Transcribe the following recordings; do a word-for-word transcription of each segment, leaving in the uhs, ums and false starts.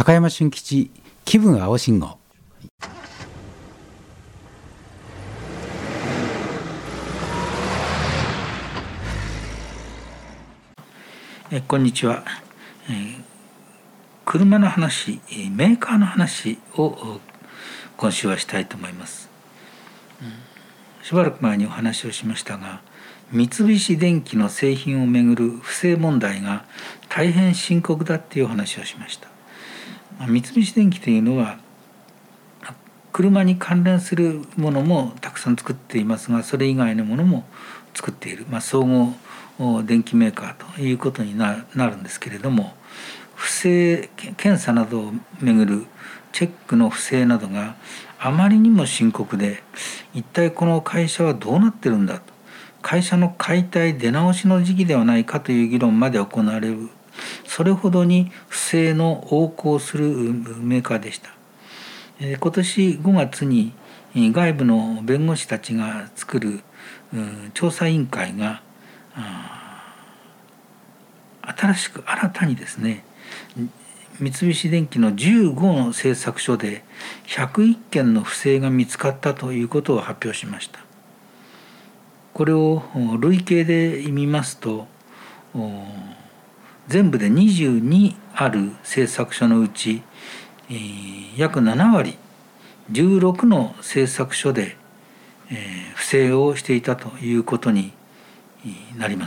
高山俊吉気分青信号。 えこんにちは、えー、車の話、メーカーの話を今週はしたいと思います、うん、しばらく前にお話をしましたが、三菱電機の製品をめぐる不正問題が大変深刻だっていう話をしました。三菱電機というのは車に関連するものもたくさん作っていますが、それ以外のものも作っている、まあ、総合電機メーカーということになるんですけれども、不正検査などをめぐるチェックの不正などがあまりにも深刻で、一体この会社はどうなってるんだと、会社の解体出直しの時期ではないかという議論まで行われる、それほどに不正の横行するメーカーでした。今年ごがつに外部の弁護士たちが作る調査委員会が新しく新たにですね、三菱電機のじゅうごの製作所でひゃくいっけんの不正が見つかったということを発表しました。これを累計で見ますと、全部でにじゅうにある製作所のうち約ななわり、じゅうろくの製作所で不正をしていたということになります。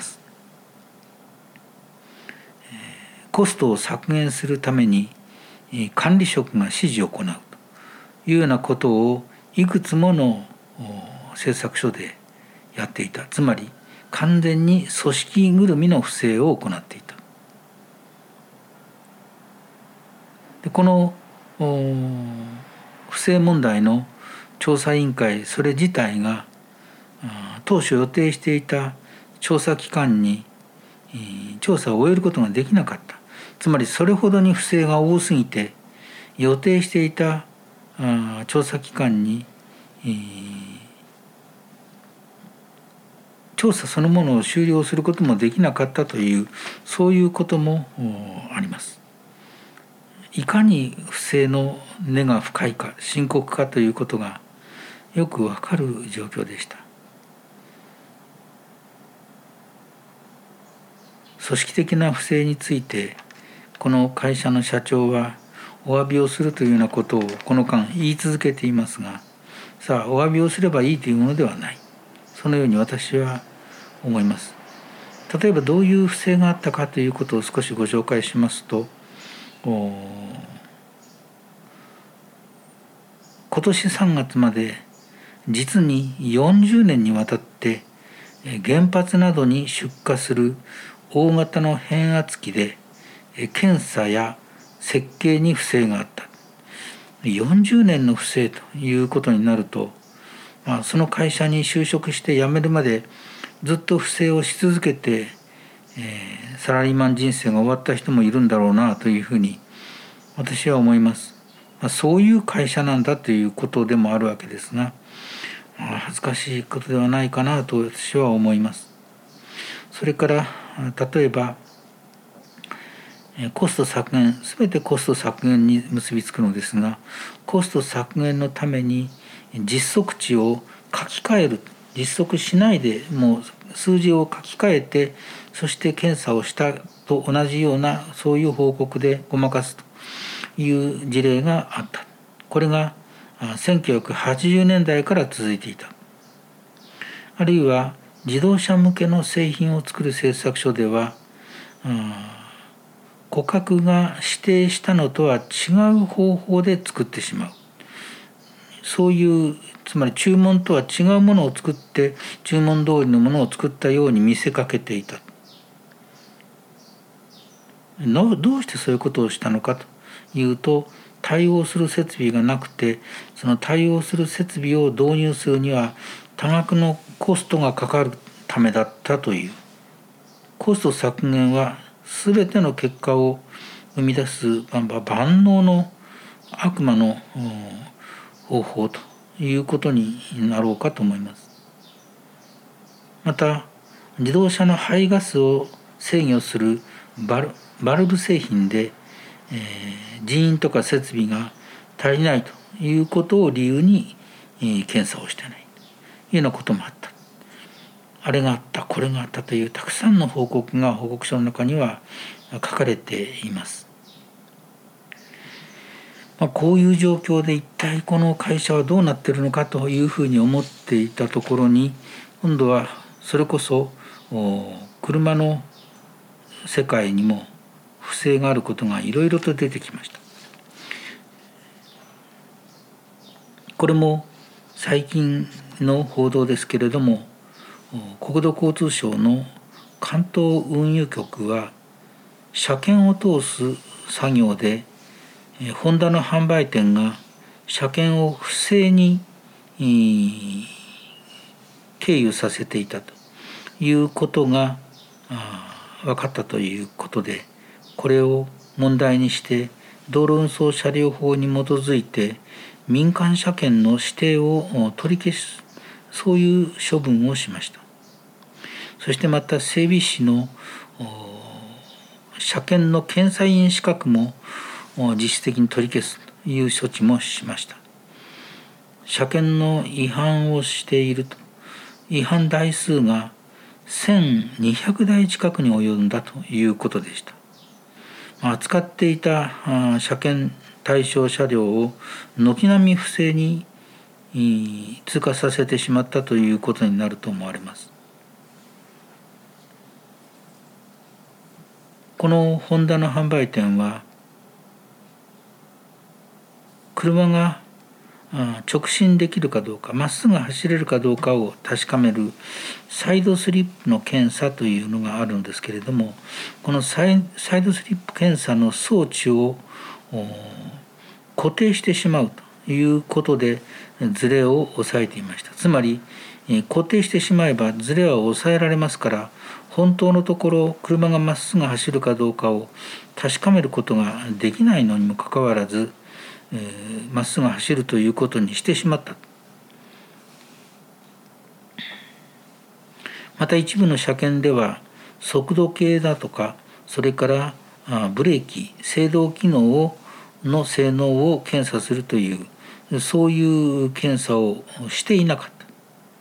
コストを削減するために管理職が指示を行うというようなことをいくつもの製作所でやっていた。つまり完全に組織ぐるみの不正を行っていた。でこの不正問題の調査委員会それ自体が当初予定していた調査期間に調査を終えることができなかった。つまりそれほどに不正が多すぎて、予定していた調査期間に調査そのものを終了することもできなかったという、そういうこともあります。いかに不正の根が深いか、深刻かということがよくわかる状況でした。組織的な不正についてこの会社の社長はお詫びをするというようなことをこの間言い続けていますが、さあお詫びをすればいいというものではない、そのように私は思います。例えばどういう不正があったかということを少しご紹介しますと、今年さんがつまで実によんじゅうねんにわたって原発などに出荷する大型の変圧器で検査や設計に不正があった。よんじゅうねんの不正ということになると、まあ、その会社に就職して辞めるまでずっと不正をし続けて、えー、サラリーマン人生が終わった人もいるんだろうなというふうに私は思います。まあ、そういう会社なんだということでもあるわけですが、まあ、恥ずかしいことではないかなと私は思います。それから例えばコスト削減、すべてコスト削減に結びつくのですが、コスト削減のために実測値を書き換える、実測しないでもう数字を書き換えて、そして検査をしたと同じようなそういう報告でごまかすという事例があった。これがせんきゅうひゃくはちじゅうねんだいから続いていた。あるいは自動車向けの製品を作る製作所では、顧客が指定したのとは違う方法で作ってしまう。そういう、つまり注文とは違うものを作って注文通りのものを作ったように見せかけていた。どうしてそういうことをしたのかというと、対応する設備がなくて、その対応する設備を導入するには多額のコストがかかるためだったという。コスト削減は全ての結果を生み出す万能の悪魔の方法ということになろうかと思います。また自動車の排ガスを制御するバルバルブ製品でえー、人員とか設備が足りないということを理由に、えー、検査をしてないというようなこともあった。あれがあったこれがあったというたくさんの報告が報告書の中には書かれています。まあ、こういう状況で一体この会社はどうなっているのかというふうに思っていたところに、今度はそれこそ車の世界にも不正があることがいろいろと出てきました。これも最近の報道ですけれども、国土交通省の関東運輸局は車検を通す作業でホンダの販売店が車検を不正に経由させていたということが分かったということで、これを問題にして道路運送車両法に基づいて民間車検の指定を取り消す、そういう処分をしました。そしてまた整備士の車検の検査員資格も実質的に取り消すという処置もしました。車検の違反をしていると、違反台数がせんにひゃくだい近くに及んだということでした。扱っていた車検対象車両を軒並み不正に通過させてしまったということになると思われます。このホンダの販売店は車が直進できるかどうか、まっすぐ走れるかどうかを確かめるサイドスリップの検査というのがあるんですけれども、このサイドスリップ検査の装置を固定してしまうということでズレを抑えていました。つまり固定してしまえばズレは抑えられますから、本当のところ車がまっすぐ走るかどうかを確かめることができないのにもかかわらず、ま、えー、っすぐ走るということにしてしまった。また一部の車検では速度計だとか、それからブレーキ制動機能をの性能を検査するという、そういう検査をしていなかった。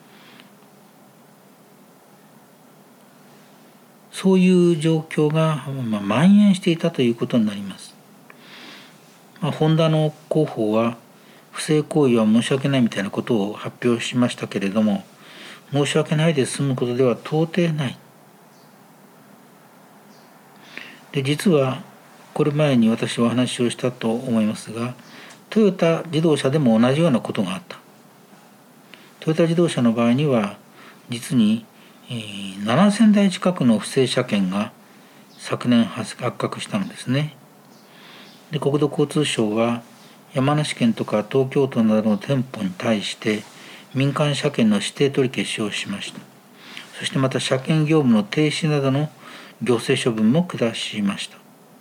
そういう状況が、まあ、蔓延していたということになります。まあ、ホンダの広報は不正行為は申し訳ないみたいなことを発表しましたけれども、申し訳ないで済むことでは到底ない。で、実はこれ前に私はお話をしたと思いますが、トヨタ自動車でも同じようなことがあった。トヨタ自動車の場合には実にななせんだい近くの不正車検が昨年発覚したのですね。で、国土交通省は山梨県とか東京都などの店舗に対して民間車検の指定取り消しをしました。そしてまた車検業務の停止などの行政処分も下しました。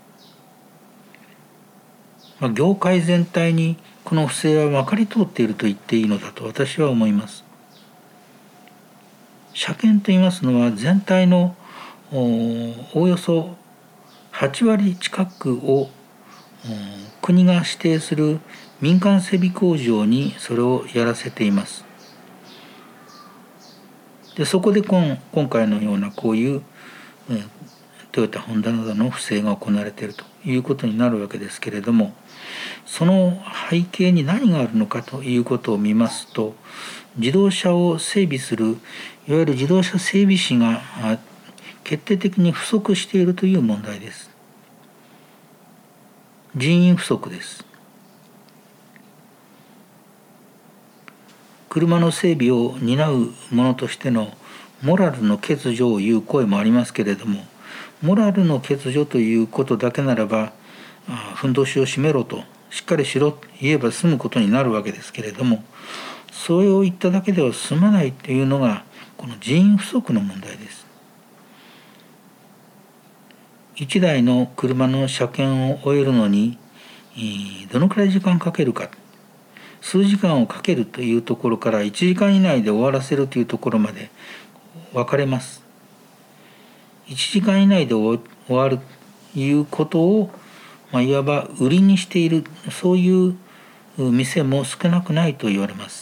まあ、業界全体にこの不正はまかり通っていると言っていいのだと私は思います。車検といいますのは全体の お, およそはちわり近くを国が指定する民間整備工場にそれをやらせています。で、そこで 今, 今回のようなこういう、えー、トヨタホンダなどの不正が行われているということになるわけですけれども、その背景に何があるのかということを見ますと、自動車を整備するいわゆる自動車整備士が決定的に不足しているという問題です。人員不足です。車の整備を担う者としてのモラルの欠如を言う声もありますけれども、モラルの欠如ということだけならば、ふんどしを締めろと、しっかりしろと言えば済むことになるわけですけれども、それを言っただけでは済まないというのがこの人員不足の問題です。一台の車の車検を終えるのにどのくらい時間かけるか、数時間をかけるというところからいちじかん以内で終わらせるというところまで分かれます。いちじかん以内で終わるということをまあ、いわば売りにしている、そういう店も少なくないと言われます。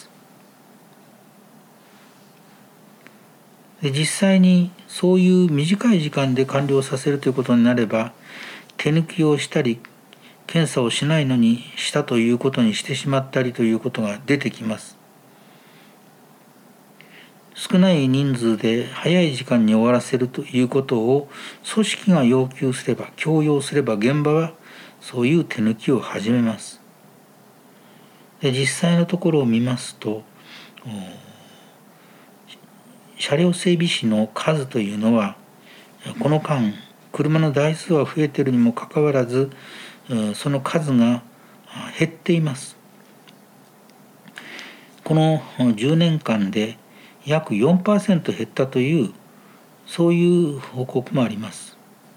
で実際にそういう短い時間で完了させるということになれば、手抜きをしたり検査をしないのにしたということにしてしまったりということが出てきます。少ない人数で早い時間に終わらせるということを組織が要求すれば、強要すれば、現場はそういう手抜きを始めます。で実際のところを見ますと、車両整備士の数というのはこの間車の台数は増えているにもかかわらず、その数が減っています。このじゅうねんかんで約 よんパーセント 減ったという、そういう報告もあります。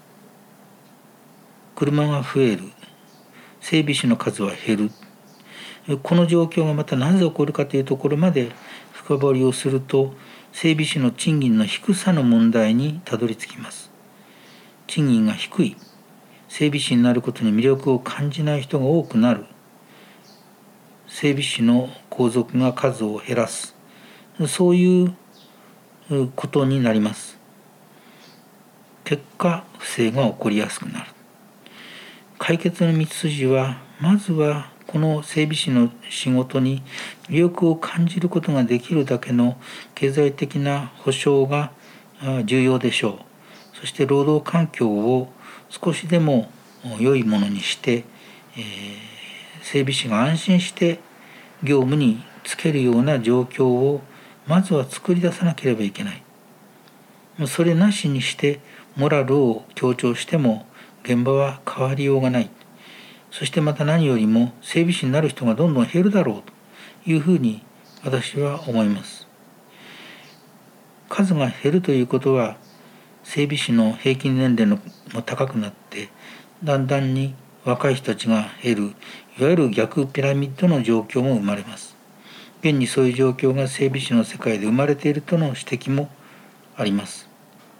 車が増える、整備士の数は減る、この状況がまたなぜ起こるかというところまで深掘りをすると、整備士の賃金の低さの問題にたどり着きます。賃金が低い、整備士になることに魅力を感じない人が多くなる、整備士の皇族が数を減らす、そういうことになります。結果、不正が起こりやすくなる。解決の道筋は、まずはこの整備士の仕事に魅力を感じることができるだけの経済的な保障が重要でしょう。そして労働環境を少しでも良いものにして、えー、整備士が安心して業務に就けるような状況をまずは作り出さなければいけない。それなしにしてモラルを強調しても現場は変わりようがない。そしてまた何よりも整備士になる人がどんどん減るだろうというふうに私は思います。数が減るということは、整備士の平均年齢も高くなってだんだんに若い人たちが減る、いわゆる逆ピラミッドの状況も生まれます。現にそういう状況が整備士の世界で生まれているとの指摘もあります。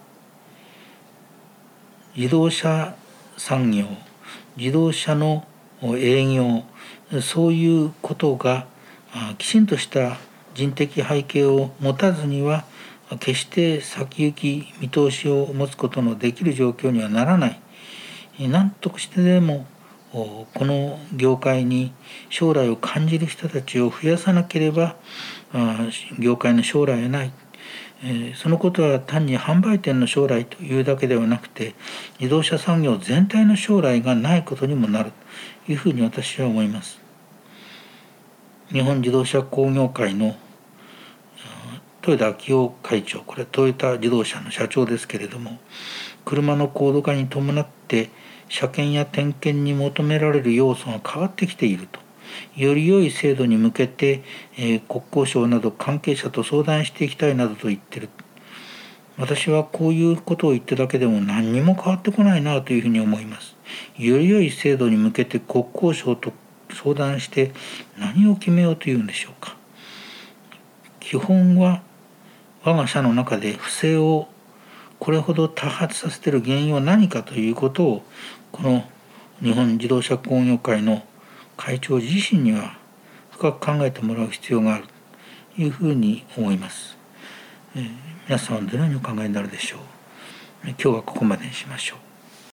自動車産業、自動車の営業、そういうことがきちんとした人的背景を持たずには決して先行き見通しを持つことのできる状況にはならない。何としてでもこの業界に将来を感じる人たちを増やさなければ業界の将来はない。そのことは単に販売店の将来というだけではなくて、自動車産業全体の将来がないことにもなるというふうに私は思います。日本自動車工業会の豊田章男会長、これはトヨタ自動車の社長ですけれども、車の高度化に伴って車検や点検に求められる要素が変わってきていると。より良い制度に向けて、えー、国交省など関係者と相談していきたいなどと言ってる。私はこういうことを言ってだけでも何にも変わってこないなというふうに思います。より良い制度に向けて国交省と相談して何を決めようというんでしょうか。基本は我が社の中で不正をこれほど多発させている原因は何かということを、この日本自動車工業会の会長自身には深く考えてもらう必要があるというふうに思います。えー、皆さんはどのようにお考えになるでしょう。今日はここまでにしましょう。